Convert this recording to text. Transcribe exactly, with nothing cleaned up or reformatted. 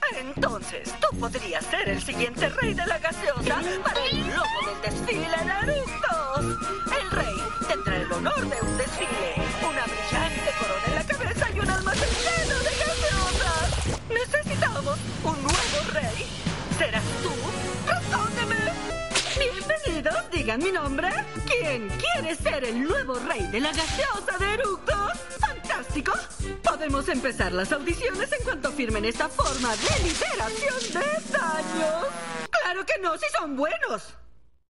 Entonces, tú podrías ser el siguiente rey de la gaseosa para el logo del desfile de eructos. El rey tendrá el honor de un desfile, una brillante corona en la cabeza y un almacén lleno de gaseosas. Necesitamos un nuevo rey. ¿Serás tú? ¡Respóndeme! Bienvenidos, digan mi nombre. ¿Quién quiere ser el nuevo rey de la gaseosa de eructos? ¡Fantástico! Podemos empezar las audiciones en cuanto firmen esta forma de liberación de daños. ¡Claro que no, si son buenos!